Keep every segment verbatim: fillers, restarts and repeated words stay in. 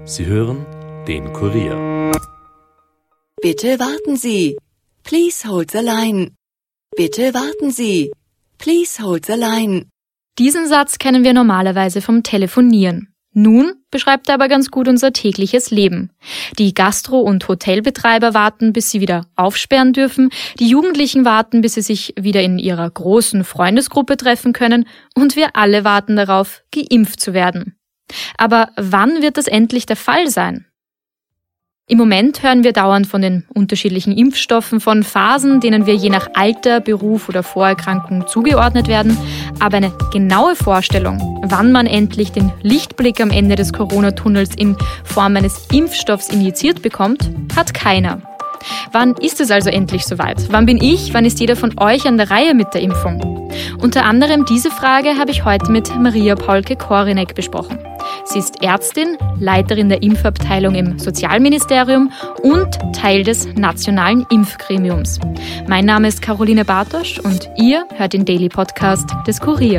Sie hören den Kurier. Bitte warten Sie. Please hold the line. Bitte warten Sie. Please hold the line. Diesen Satz kennen wir normalerweise vom Telefonieren. Nun beschreibt er aber ganz gut unser tägliches Leben. Die Gastro- und Hotelbetreiber warten, bis sie wieder aufsperren dürfen, die Jugendlichen warten, bis sie sich wieder in ihrer großen Freundesgruppe treffen können und wir alle warten darauf, geimpft zu werden. Aber wann wird das endlich der Fall sein? Im Moment hören wir dauernd von den unterschiedlichen Impfstoffen, von Phasen, denen wir je nach Alter, Beruf oder Vorerkrankung zugeordnet werden. Aber eine genaue Vorstellung, wann man endlich den Lichtblick am Ende des Corona-Tunnels in Form eines Impfstoffs injiziert bekommt, hat keiner. Wann ist es also endlich soweit? Wann bin ich, wann ist jeder von euch an der Reihe mit der Impfung? Unter anderem diese Frage habe ich heute mit Maria Paulke-Korinek besprochen. Sie ist Ärztin, Leiterin der Impfabteilung im Sozialministerium und Teil des nationalen Impfgremiums. Mein Name ist Caroline Bartosch und ihr hört den Daily Podcast des Kurier.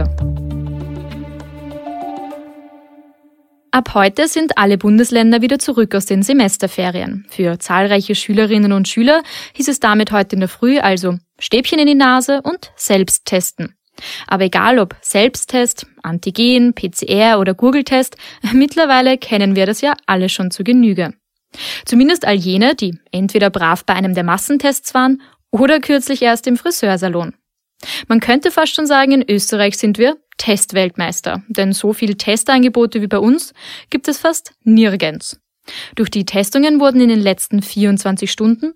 Ab heute sind alle Bundesländer wieder zurück aus den Semesterferien. Für zahlreiche Schülerinnen und Schüler hieß es damit heute in der Früh also Stäbchen in die Nase und selbst testen. Aber egal ob Selbsttest, Antigen, P C R oder Google-Test, mittlerweile kennen wir das ja alle schon zu Genüge. Zumindest all jene, die entweder brav bei einem der Massentests waren oder kürzlich erst im Friseursalon. Man könnte fast schon sagen, in Österreich sind wir Testweltmeister, denn so viele Testangebote wie bei uns gibt es fast nirgends. Durch die Testungen wurden in den letzten vierundzwanzig Stunden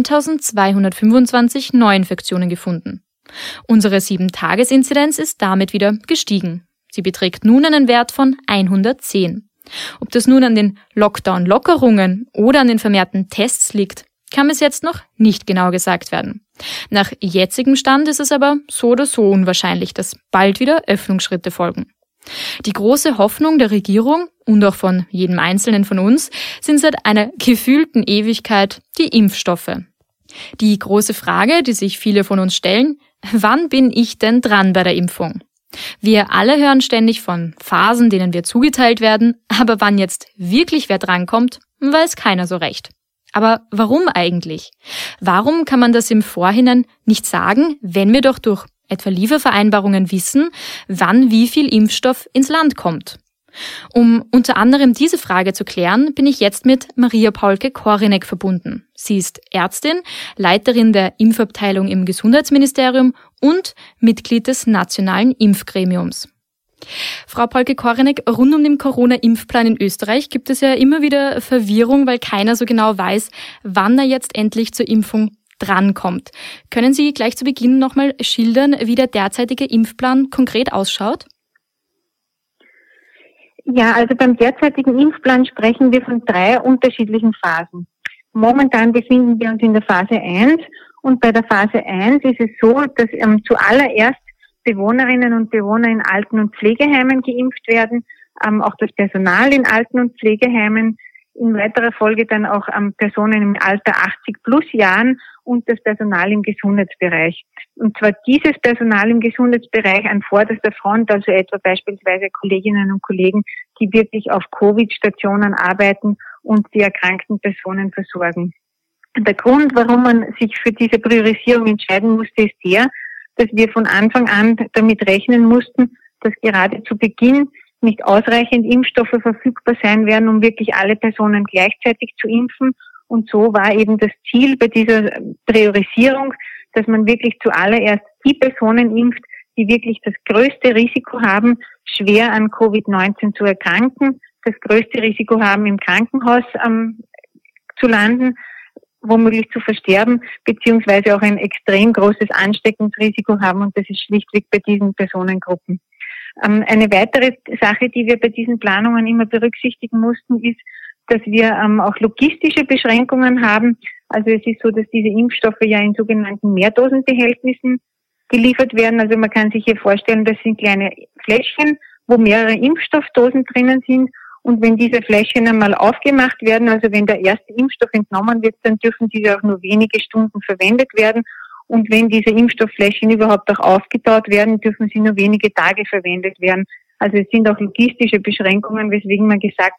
eintausendzweihundertfünfundzwanzig Neuinfektionen gefunden. Unsere sieben Tages Inzidenz ist damit wieder gestiegen. Sie beträgt nun einen Wert von hundertzehn. Ob das nun an den Lockdown-Lockerungen oder an den vermehrten Tests liegt, kann bis jetzt noch nicht genau gesagt werden. Nach jetzigem Stand ist es aber so oder so unwahrscheinlich, dass bald wieder Öffnungsschritte folgen. Die große Hoffnung der Regierung und auch von jedem Einzelnen von uns sind seit einer gefühlten Ewigkeit die Impfstoffe. Die große Frage, die sich viele von uns stellen: Wann bin ich denn dran bei der Impfung? Wir alle hören ständig von Phasen, denen wir zugeteilt werden, aber wann jetzt wirklich wer drankommt, weiß keiner so recht. Aber warum eigentlich? Warum kann man das im Vorhinein nicht sagen, wenn wir doch durch etwa Liefervereinbarungen wissen, wann wie viel Impfstoff ins Land kommt? Um unter anderem diese Frage zu klären, bin ich jetzt mit Maria Paulke-Korinek verbunden. Sie ist Ärztin, Leiterin der Impfabteilung im Gesundheitsministerium und Mitglied des nationalen Impfgremiums. Frau Paulke-Korinek, rund um den Corona-Impfplan in Österreich gibt es ja immer wieder Verwirrung, weil keiner so genau weiß, wann er jetzt endlich zur Impfung drankommt. Können Sie gleich zu Beginn nochmal schildern, wie der derzeitige Impfplan konkret ausschaut? Ja, also beim derzeitigen Impfplan sprechen wir von drei unterschiedlichen Phasen. Momentan befinden wir uns in der Phase eins und bei der Phase eins ist es so, dass ähm, zuallererst Bewohnerinnen und Bewohner in Alten- und Pflegeheimen geimpft werden, ähm, auch das Personal in Alten- und Pflegeheimen, in weiterer Folge dann auch ähm, Personen im Alter achtzig plus Jahren und das Personal im Gesundheitsbereich. Und zwar dieses Personal im Gesundheitsbereich an vorderster Front, also etwa beispielsweise Kolleginnen und Kollegen, die wirklich auf Covid-Stationen arbeiten und die erkrankten Personen versorgen. Der Grund, warum man sich für diese Priorisierung entscheiden musste, ist der, dass wir von Anfang an damit rechnen mussten, dass gerade zu Beginn nicht ausreichend Impfstoffe verfügbar sein werden, um wirklich alle Personen gleichzeitig zu impfen. Und so war eben das Ziel bei dieser Priorisierung, dass man wirklich zuallererst die Personen impft, die wirklich das größte Risiko haben, schwer an Covid neunzehn zu erkranken, das größte Risiko haben, im Krankenhaus ähm, zu landen, womöglich zu versterben, beziehungsweise auch ein extrem großes Ansteckungsrisiko haben. Und das ist schlichtweg bei diesen Personengruppen. Ähm, eine weitere Sache, die wir bei diesen Planungen immer berücksichtigen mussten, ist, dass wir ähm, auch logistische Beschränkungen haben. Also es ist so, dass diese Impfstoffe ja in sogenannten Mehrdosenbehältnissen geliefert werden. Also man kann sich hier vorstellen, das sind kleine Fläschchen, wo mehrere Impfstoffdosen drinnen sind. Und wenn diese Fläschchen einmal aufgemacht werden, also wenn der erste Impfstoff entnommen wird, dann dürfen diese auch nur wenige Stunden verwendet werden. Und wenn diese Impfstofffläschchen überhaupt auch aufgetaut werden, dürfen sie nur wenige Tage verwendet werden. Also es sind auch logistische Beschränkungen, weswegen man gesagt hat,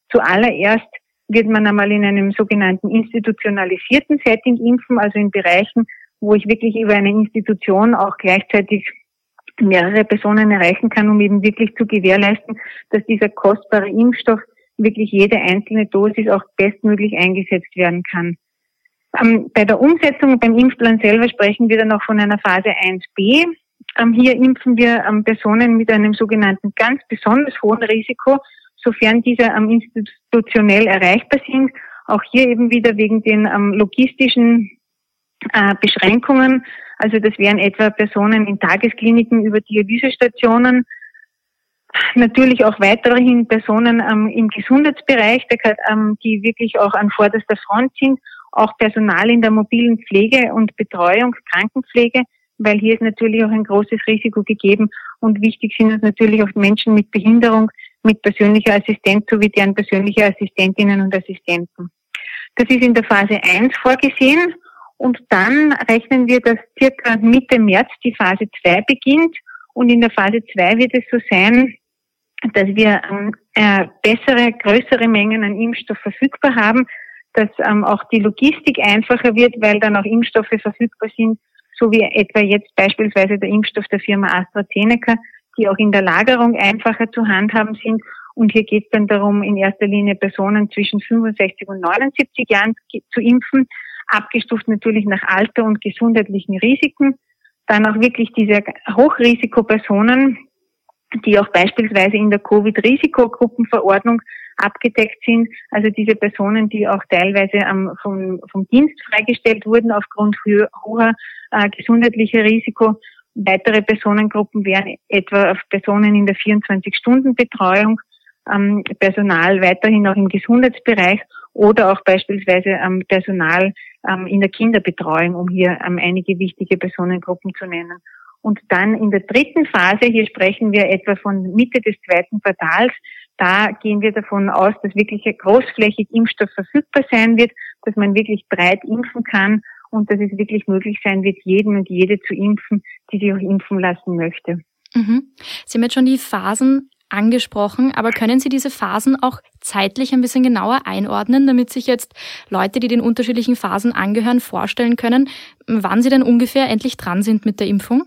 Zuallererst wird man einmal in einem sogenannten institutionalisierten Setting impfen, also in Bereichen, wo ich wirklich über eine Institution auch gleichzeitig mehrere Personen erreichen kann, um eben wirklich zu gewährleisten, dass dieser kostbare Impfstoff wirklich jede einzelne Dosis auch bestmöglich eingesetzt werden kann. Ähm, bei der Umsetzung beim Impfplan selber sprechen wir dann auch von einer Phase eins b. Ähm, hier impfen wir ähm, Personen mit einem sogenannten ganz besonders hohen Risiko, sofern diese ähm, institutionell erreichbar sind. Auch hier eben wieder wegen den ähm, logistischen äh, Beschränkungen. Also das wären etwa Personen in Tageskliniken über Dialysestationen, natürlich auch weiterhin Personen ähm, im Gesundheitsbereich, ähm, die wirklich auch an vorderster Front sind, auch Personal in der mobilen Pflege und Betreuung, Krankenpflege, weil hier ist natürlich auch ein großes Risiko gegeben und wichtig sind uns natürlich auch Menschen mit Behinderung, mit persönlicher Assistenz sowie deren persönliche Assistentinnen und Assistenten. Das ist in der Phase eins vorgesehen und dann rechnen wir, dass circa Mitte März die Phase zwei beginnt und in der Phase zwei wird es so sein, dass wir ähm, äh, bessere, größere Mengen an Impfstoff verfügbar haben, dass ähm, auch die Logistik einfacher wird, weil dann auch Impfstoffe verfügbar sind, so wie etwa jetzt beispielsweise der Impfstoff der Firma AstraZeneca, die auch in der Lagerung einfacher zu handhaben sind. Und hier geht es dann darum, in erster Linie Personen zwischen fünfundsechzig und neunundsiebzig Jahren zu impfen, abgestuft natürlich nach Alter und gesundheitlichen Risiken. Dann auch wirklich diese Hochrisikopersonen, die auch beispielsweise in der Covid-Risikogruppenverordnung abgedeckt sind, also diese Personen, die auch teilweise ähm, vom, vom Dienst freigestellt wurden aufgrund hoher äh, gesundheitlicher Risiko. Weitere Personengruppen wären etwa auf Personen in der vierundzwanzig-Stunden-Betreuung, ähm, Personal weiterhin auch im Gesundheitsbereich oder auch beispielsweise ähm, Personal ähm, in der Kinderbetreuung, um hier ähm, einige wichtige Personengruppen zu nennen. Und dann in der dritten Phase, hier sprechen wir etwa von Mitte des zweiten Quartals, da gehen wir davon aus, dass wirklich großflächig Impfstoff verfügbar sein wird, dass man wirklich breit impfen kann und dass es wirklich möglich sein wird, jeden und jede zu impfen, die sich auch impfen lassen möchte. Mhm. Sie haben jetzt schon die Phasen angesprochen, aber können Sie diese Phasen auch zeitlich ein bisschen genauer einordnen, damit sich jetzt Leute, die den unterschiedlichen Phasen angehören, vorstellen können, wann sie denn ungefähr endlich dran sind mit der Impfung?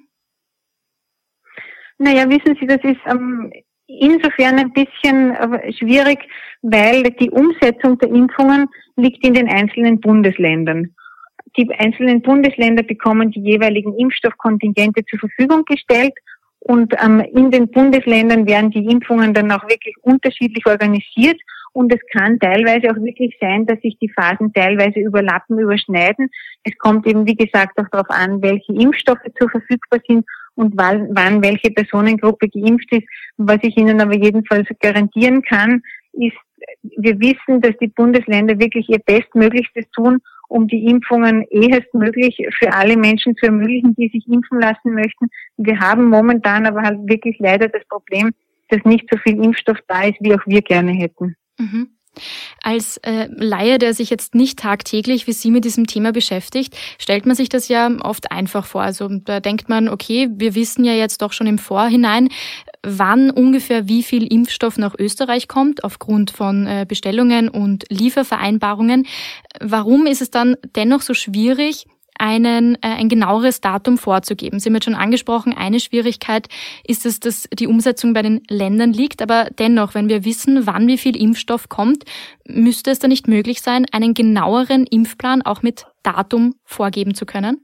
Naja, wissen Sie, das ist ähm, insofern ein bisschen äh, schwierig, weil die Umsetzung der Impfungen liegt in den einzelnen Bundesländern. Die einzelnen Bundesländer bekommen die jeweiligen Impfstoffkontingente zur Verfügung gestellt und ähm, in den Bundesländern werden die Impfungen dann auch wirklich unterschiedlich organisiert und es kann teilweise auch wirklich sein, dass sich die Phasen teilweise überlappen, überschneiden. Es kommt eben, wie gesagt, auch darauf an, welche Impfstoffe zur verfügbar sind und wann, wann welche Personengruppe geimpft ist. Was ich Ihnen aber jedenfalls garantieren kann, ist, wir wissen, dass die Bundesländer wirklich ihr Bestmöglichstes tun, um die Impfungen ehestmöglich für alle Menschen zu ermöglichen, die sich impfen lassen möchten. Wir haben momentan aber halt wirklich leider das Problem, dass nicht so viel Impfstoff da ist, wie auch wir gerne hätten. Mhm. Als äh, Laie, der sich jetzt nicht tagtäglich wie Sie mit diesem Thema beschäftigt, stellt man sich das ja oft einfach vor. Also da denkt man, okay, wir wissen ja jetzt doch schon im Vorhinein, wann ungefähr wie viel Impfstoff nach Österreich kommt, aufgrund von äh, Bestellungen und Liefervereinbarungen. Warum ist es dann dennoch so schwierig, einen, äh, ein genaueres Datum vorzugeben? Sie haben jetzt schon angesprochen, eine Schwierigkeit ist es, dass die Umsetzung bei den Ländern liegt, aber dennoch, wenn wir wissen, wann wie viel Impfstoff kommt, müsste es dann nicht möglich sein, einen genaueren Impfplan auch mit Datum vorgeben zu können?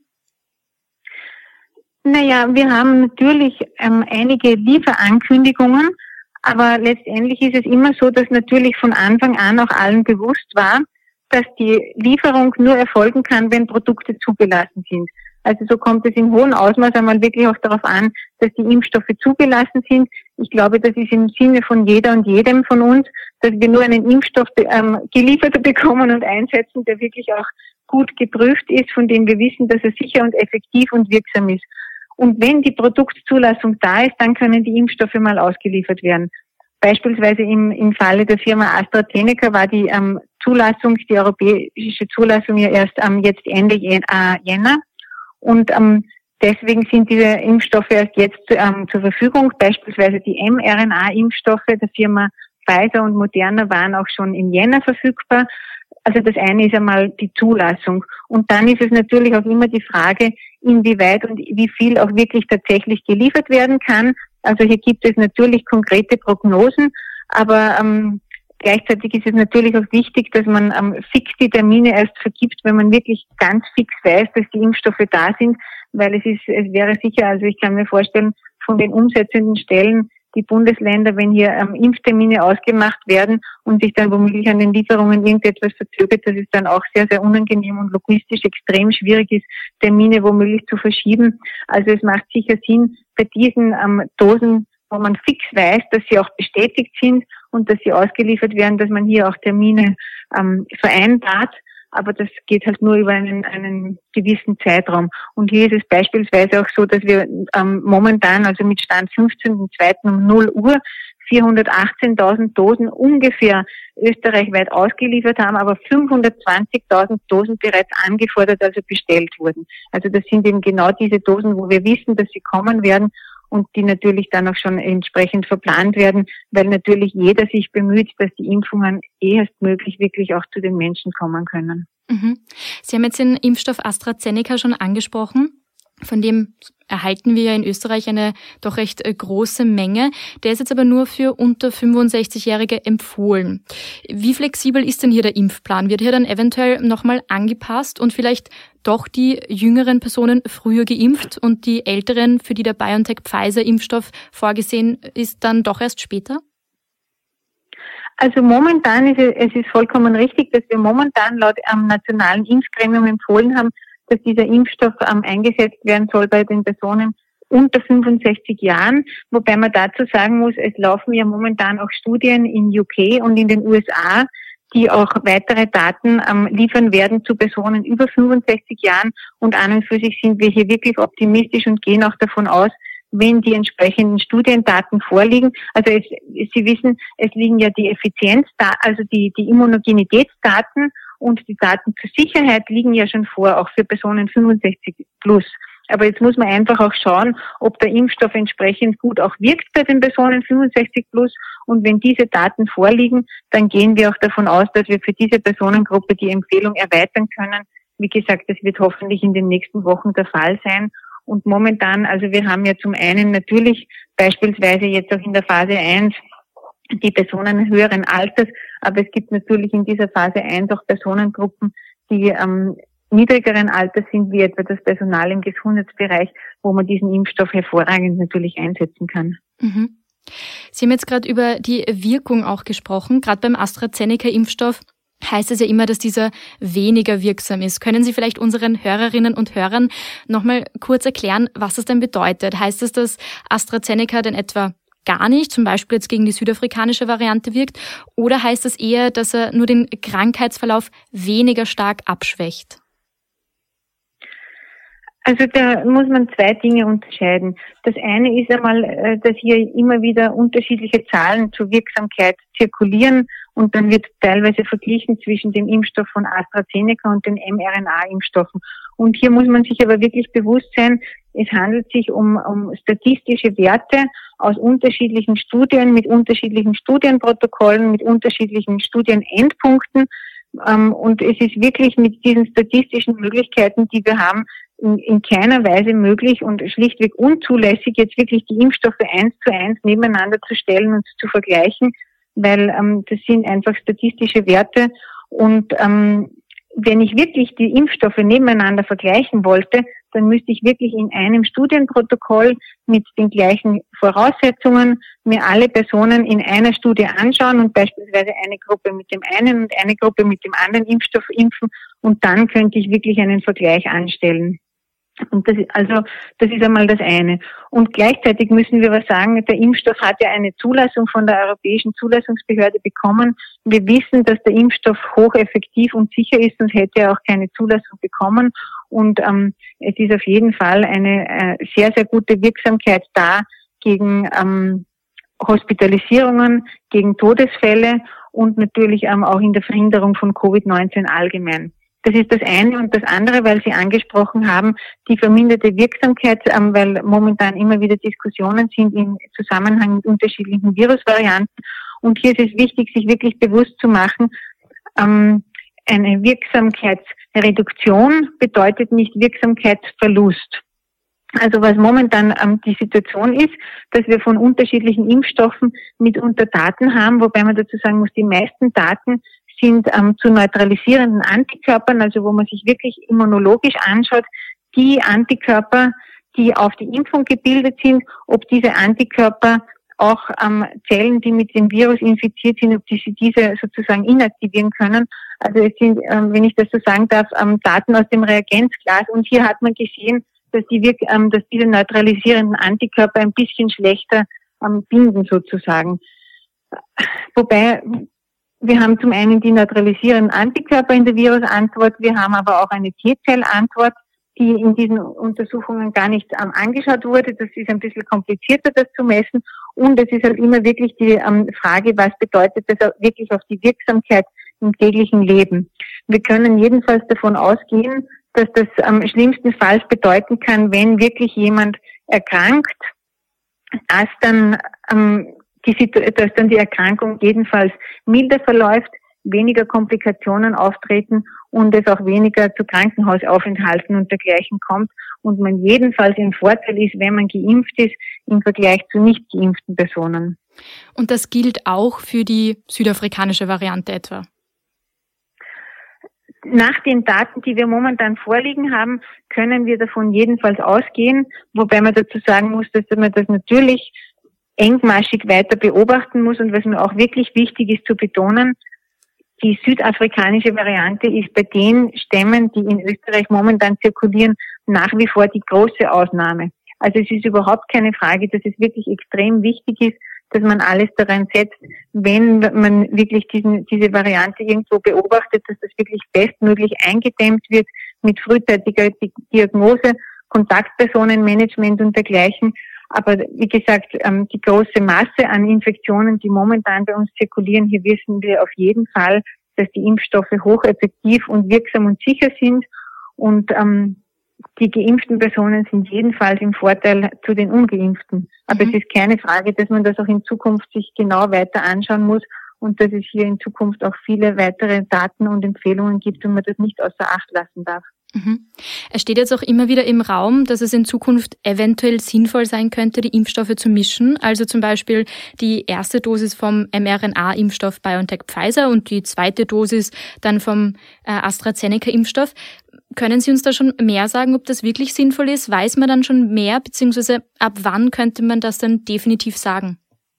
Naja, wir haben natürlich ähm, einige Lieferankündigungen, aber letztendlich ist es immer so, dass natürlich von Anfang an auch allen bewusst war, dass die Lieferung nur erfolgen kann, wenn Produkte zugelassen sind. Also so kommt es in hohem Ausmaß einmal wirklich auch darauf an, dass die Impfstoffe zugelassen sind. Ich glaube, das ist im Sinne von jeder und jedem von uns, dass wir nur einen Impfstoff ähm, geliefert bekommen und einsetzen, der wirklich auch gut geprüft ist, von dem wir wissen, dass er sicher und effektiv und wirksam ist. Und wenn die Produktzulassung da ist, dann können die Impfstoffe mal ausgeliefert werden. Beispielsweise im, im Falle der Firma AstraZeneca war die ähm, Zulassung, die europäische Zulassung ja erst ähm, jetzt Ende Jänner. Und ähm, deswegen sind diese Impfstoffe erst jetzt ähm, zur Verfügung. Beispielsweise die mRNA-Impfstoffe der Firma Pfizer und Moderna waren auch schon im Jänner verfügbar. Also das eine ist einmal die Zulassung. Und dann ist es natürlich auch immer die Frage, inwieweit und wie viel auch wirklich tatsächlich geliefert werden kann. Also hier gibt es natürlich konkrete Prognosen, aber ähm, gleichzeitig ist es natürlich auch wichtig, dass man ähm, fix die Termine erst vergibt, wenn man wirklich ganz fix weiß, dass die Impfstoffe da sind, weil es ist, es wäre sicher, also ich kann mir vorstellen, von den umsetzenden Stellen, die Bundesländer, wenn hier ähm, Impftermine ausgemacht werden und sich dann womöglich an den Lieferungen irgendetwas verzögert, dass es dann auch sehr, sehr unangenehm und logistisch extrem schwierig ist, Termine womöglich zu verschieben. Also es macht sicher Sinn, bei diesen ähm, Dosen, wo man fix weiß, dass sie auch bestätigt sind und dass sie ausgeliefert werden, dass man hier auch Termine ähm, vereinbart. Aber das geht halt nur über einen, einen gewissen Zeitraum. Und hier ist es beispielsweise auch so, dass wir ähm, momentan, also mit Stand fünfzehnten zweiten um null Uhr, vierhundertachtzehntausend Dosen ungefähr österreichweit ausgeliefert haben, aber fünfhundertzwanzigtausend Dosen bereits angefordert, also bestellt wurden. Also das sind eben genau diese Dosen, wo wir wissen, dass sie kommen werden und die natürlich dann auch schon entsprechend verplant werden, weil natürlich jeder sich bemüht, dass die Impfungen erstmöglich wirklich auch zu den Menschen kommen können. Mhm. Sie haben jetzt den Impfstoff AstraZeneca schon angesprochen. Von dem erhalten wir ja in Österreich eine doch recht große Menge. Der ist jetzt aber nur für unter fünfundsechzigjährige empfohlen. Wie flexibel ist denn hier der Impfplan? Wird hier dann eventuell nochmal angepasst und vielleicht doch die jüngeren Personen früher geimpft und die älteren, für die der BioNTech-Pfizer-Impfstoff vorgesehen ist, dann doch erst später? Also momentan ist es, es ist vollkommen richtig, dass wir momentan laut am nationalen Impfgremium empfohlen haben, dass dieser Impfstoff ähm, eingesetzt werden soll bei den Personen unter fünfundsechzig Jahren. Wobei man dazu sagen muss, es laufen ja momentan auch Studien in U K und in den U S A, die auch weitere Daten ähm, liefern werden zu Personen über fünfundsechzig Jahren. Und an und für sich sind wir hier wirklich optimistisch und gehen auch davon aus, wenn die entsprechenden Studiendaten vorliegen. Also es, Sie wissen, es liegen ja die Effizienzdaten, also die, die Immunogenitätsdaten und die Daten zur Sicherheit liegen ja schon vor, auch für Personen fünfundsechzig plus. Aber jetzt muss man einfach auch schauen, ob der Impfstoff entsprechend gut auch wirkt bei den Personen fünfundsechzig plus. Und wenn diese Daten vorliegen, dann gehen wir auch davon aus, dass wir für diese Personengruppe die Empfehlung erweitern können. Wie gesagt, das wird hoffentlich in den nächsten Wochen der Fall sein. Und momentan, also wir haben ja zum einen natürlich beispielsweise jetzt auch in der Phase eins die Personen höheren Alters, aber es gibt natürlich in dieser Phase eins auch Personengruppen, die ähm, niedrigeren Alters sind, wie etwa das Personal im Gesundheitsbereich, wo man diesen Impfstoff hervorragend natürlich einsetzen kann. Mhm. Sie haben jetzt gerade über die Wirkung auch gesprochen. Gerade beim AstraZeneca-Impfstoff heißt es ja immer, dass dieser weniger wirksam ist. Können Sie vielleicht unseren Hörerinnen und Hörern nochmal kurz erklären, was das denn bedeutet? Heißt es, dass AstraZeneca denn etwa gar nicht, zum Beispiel jetzt gegen die südafrikanische Variante wirkt? Oder heißt es eher, dass er nur den Krankheitsverlauf weniger stark abschwächt? Also da muss man zwei Dinge unterscheiden. Das eine ist einmal, dass hier immer wieder unterschiedliche Zahlen zur Wirksamkeit zirkulieren und dann wird teilweise verglichen zwischen dem Impfstoff von AstraZeneca und den mRNA-Impfstoffen. Und hier muss man sich aber wirklich bewusst sein, es handelt sich um, um statistische Werte aus unterschiedlichen Studien, mit unterschiedlichen Studienprotokollen, mit unterschiedlichen Studienendpunkten. Und es ist wirklich mit diesen statistischen Möglichkeiten, die wir haben, in, in keiner Weise möglich und schlichtweg unzulässig, jetzt wirklich die Impfstoffe eins zu eins nebeneinander zu stellen und zu vergleichen, weil ähm, das sind einfach statistische Werte. Und ähm, wenn ich wirklich die Impfstoffe nebeneinander vergleichen wollte, dann müsste ich wirklich in einem Studienprotokoll mit den gleichen Voraussetzungen mir alle Personen in einer Studie anschauen und beispielsweise eine Gruppe mit dem einen und eine Gruppe mit dem anderen Impfstoff impfen und dann könnte ich wirklich einen Vergleich anstellen. Und das, also, das ist einmal das eine. Und gleichzeitig müssen wir aber sagen, der Impfstoff hat ja eine Zulassung von der Europäischen Zulassungsbehörde bekommen. Wir wissen, dass der Impfstoff hocheffektiv und sicher ist und hätte er auch keine Zulassung bekommen. Und ähm, es ist auf jeden Fall eine äh, sehr, sehr gute Wirksamkeit da gegen ähm, Hospitalisierungen, gegen Todesfälle und natürlich ähm, auch in der Verhinderung von Covid neunzehn allgemein. Das ist das eine. Und das andere, weil Sie angesprochen haben, die verminderte Wirksamkeit, ähm, weil momentan immer wieder Diskussionen sind im Zusammenhang mit unterschiedlichen Virusvarianten. Und hier ist es wichtig, sich wirklich bewusst zu machen, ähm, eine Wirksamkeitsreduktion bedeutet nicht Wirksamkeitsverlust. Also was momentan ähm, die Situation ist, dass wir von unterschiedlichen Impfstoffen mitunter Daten haben, wobei man dazu sagen muss, die meisten Daten sind ähm, zu neutralisierenden Antikörpern, also wo man sich wirklich immunologisch anschaut, die Antikörper, die auf die Impfung gebildet sind, ob diese Antikörper auch ähm, Zellen, die mit dem Virus infiziert sind, ob die sie diese sozusagen inaktivieren können. Also es sind, ähm, wenn ich das so sagen darf, ähm, Daten aus dem Reagenzglas. Und hier hat man gesehen, dass die wirk ähm, dass diese neutralisierenden Antikörper ein bisschen schlechter ähm, binden sozusagen. Wobei wir haben zum einen die neutralisierenden Antikörper in der Virusantwort, wir haben aber auch eine T-Zell-Antwort, die in diesen Untersuchungen gar nicht ähm, angeschaut wurde. Das ist ein bisschen komplizierter, das zu messen. Und es ist halt immer wirklich die ähm, Frage, was bedeutet das wirklich auf die Wirksamkeit im täglichen Leben. Wir können jedenfalls davon ausgehen, dass das ähm, schlimmstenfalls bedeuten kann, wenn wirklich jemand erkrankt, dass dann, ähm, die, dass dann die Erkrankung jedenfalls milder verläuft, weniger Komplikationen auftreten und es auch weniger zu Krankenhausaufenthalten und dergleichen kommt und man jedenfalls im Vorteil ist, wenn man geimpft ist, im Vergleich zu nicht geimpften Personen. Und das gilt auch für die südafrikanische Variante etwa? Nach den Daten, die wir momentan vorliegen haben, können wir davon jedenfalls ausgehen, wobei man dazu sagen muss, dass man das natürlich engmaschig weiter beobachten muss und was mir auch wirklich wichtig ist zu betonen, die südafrikanische Variante ist bei den Stämmen, die in Österreich momentan zirkulieren, nach wie vor die große Ausnahme. Also es ist überhaupt keine Frage, dass es wirklich extrem wichtig ist, dass man alles daran setzt, wenn man wirklich diesen, diese Variante irgendwo beobachtet, dass das wirklich bestmöglich eingedämmt wird mit frühzeitiger Diagnose, Kontaktpersonenmanagement und dergleichen. Aber wie gesagt, die große Masse an Infektionen, die momentan bei uns zirkulieren, hier wissen wir auf jeden Fall, dass die Impfstoffe hocheffektiv und wirksam und sicher sind. Und ähm, die geimpften Personen sind jedenfalls im Vorteil zu den ungeimpften. Aber mhm. es ist keine Frage, dass man das auch in Zukunft sich genau weiter anschauen muss und dass es hier in Zukunft auch viele weitere Daten und Empfehlungen gibt und man das nicht außer Acht lassen darf. Mhm. Es steht jetzt auch immer wieder im Raum, dass es in Zukunft eventuell sinnvoll sein könnte, die Impfstoffe zu mischen. Also zum Beispiel die erste Dosis vom mRNA-Impfstoff BioNTech Pfizer und die zweite Dosis dann vom äh, AstraZeneca-Impfstoff. Können Sie uns da schon mehr sagen, ob das wirklich sinnvoll ist? Weiß man dann schon mehr, beziehungsweise ab wann könnte man das dann definitiv sagen?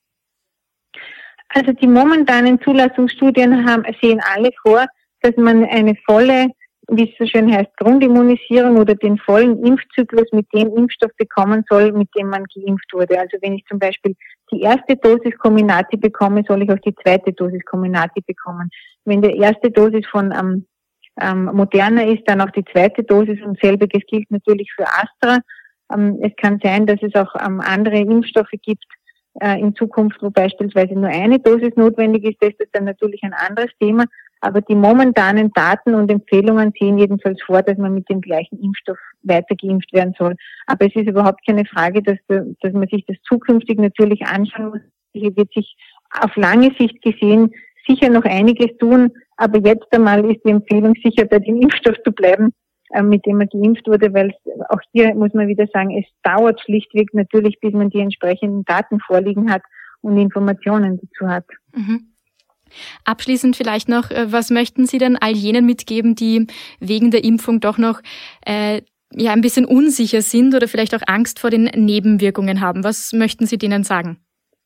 Also die momentanen Zulassungsstudien haben, sehen alle vor, dass man eine volle, wie es so schön heißt, Grundimmunisierung oder den vollen Impfzyklus mit dem Impfstoff bekommen soll, mit dem man geimpft wurde. Also wenn ich zum Beispiel die erste Dosis Comirnaty bekomme, soll ich auch die zweite Dosis Comirnaty bekommen. Wenn die erste Dosis von ähm, ähm, Moderna ist, dann auch die zweite Dosis und selbiges gilt natürlich für Astra. Ähm, es kann sein, dass es auch ähm, andere Impfstoffe gibt äh, in Zukunft, wo beispielsweise nur eine Dosis notwendig ist. Das ist dann natürlich ein anderes Thema. Aber die momentanen Daten und Empfehlungen sehen jedenfalls vor, dass man mit dem gleichen Impfstoff weiter geimpft werden soll. Aber es ist überhaupt keine Frage, dass, dass man sich das zukünftig natürlich anschauen muss. Hier wird sich auf lange Sicht gesehen sicher noch einiges tun. Aber jetzt einmal ist die Empfehlung sicher, bei dem Impfstoff zu bleiben, äh, mit dem man geimpft wurde, weil auch hier muss man wieder sagen, es dauert schlichtweg natürlich, bis man die entsprechenden Daten vorliegen hat und Informationen dazu hat. Mhm. Abschließend vielleicht noch, was möchten Sie denn all jenen mitgeben, die wegen der Impfung doch noch äh, ja ein bisschen unsicher sind oder vielleicht auch Angst vor den Nebenwirkungen haben? Was möchten Sie denen sagen?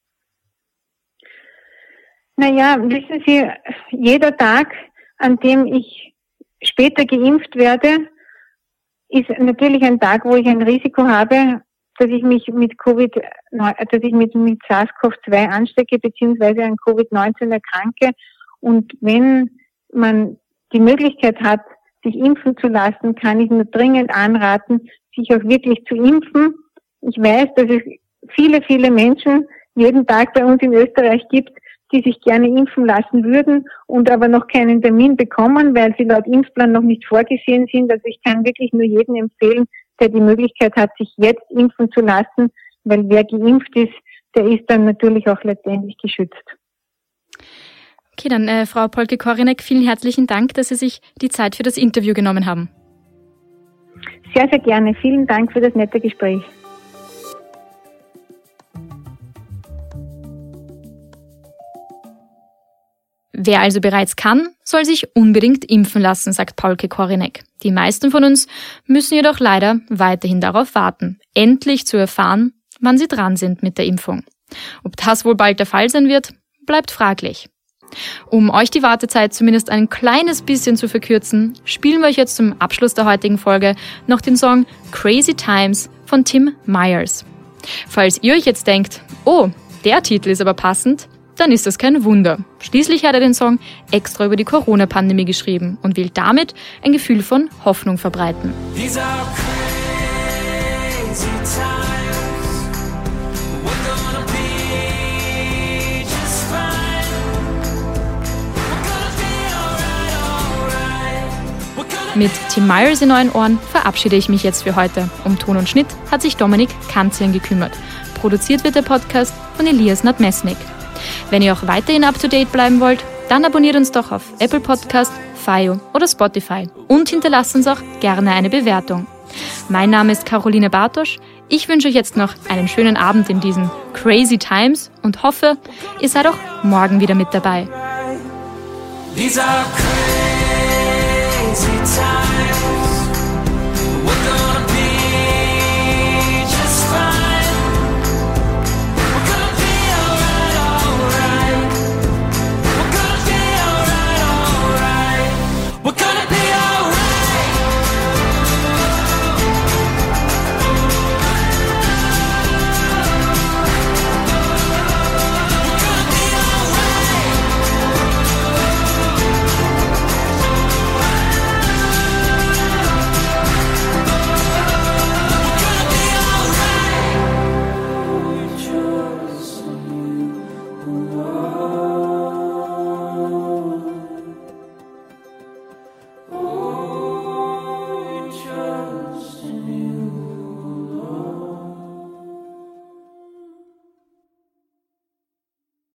Naja, wissen Sie, jeder Tag, an dem ich später geimpft werde, ist natürlich ein Tag, wo ich ein Risiko habe, dass ich mich mit Covid, dass ich mit, mit SARS-C o V zwei anstecke, beziehungsweise an Covid neunzehn erkranke. Und wenn man die Möglichkeit hat, sich impfen zu lassen, kann ich nur dringend anraten, sich auch wirklich zu impfen. Ich weiß, dass es viele, viele Menschen jeden Tag bei uns in Österreich gibt, die sich gerne impfen lassen würden und aber noch keinen Termin bekommen, weil sie laut Impfplan noch nicht vorgesehen sind. Also ich kann wirklich nur jedem empfehlen, der die Möglichkeit hat, sich jetzt impfen zu lassen, weil wer geimpft ist, der ist dann natürlich auch letztendlich geschützt. Okay, dann äh, Frau Polke-Korinek, vielen herzlichen Dank, dass Sie sich die Zeit für das Interview genommen haben. Sehr, sehr gerne. Vielen Dank für das nette Gespräch. Wer also bereits kann, soll sich unbedingt impfen lassen, sagt Polke-Korinek. Die meisten von uns müssen jedoch leider weiterhin darauf warten, endlich zu erfahren, wann sie dran sind mit der Impfung. Ob das wohl bald der Fall sein wird, bleibt fraglich. Um euch die Wartezeit zumindest ein kleines bisschen zu verkürzen, spielen wir euch jetzt zum Abschluss der heutigen Folge noch den Song Crazy Times von Tim Myers. Falls ihr euch jetzt denkt, oh, der Titel ist aber passend, dann ist das kein Wunder. Schließlich hat er den Song extra über die Corona-Pandemie geschrieben und will damit ein Gefühl von Hoffnung verbreiten. These are crazy times. We're gonna be just fine. We're gonna be alright, alright. We're gonna Mit Tim Myers in euren Ohren verabschiede ich mich jetzt für heute. Um Ton und Schnitt hat sich Dominik Kanzlen gekümmert. Produziert wird der Podcast von Elias Nadmesnik. Wenn ihr auch weiterhin up-to-date bleiben wollt, dann abonniert uns doch auf Apple Podcast, Fio oder Spotify und hinterlasst uns auch gerne eine Bewertung. Mein Name ist Caroline Bartosch. Ich wünsche euch jetzt noch einen schönen Abend in diesen Crazy Times und hoffe, ihr seid auch morgen wieder mit dabei. These are crazy times. We're gonna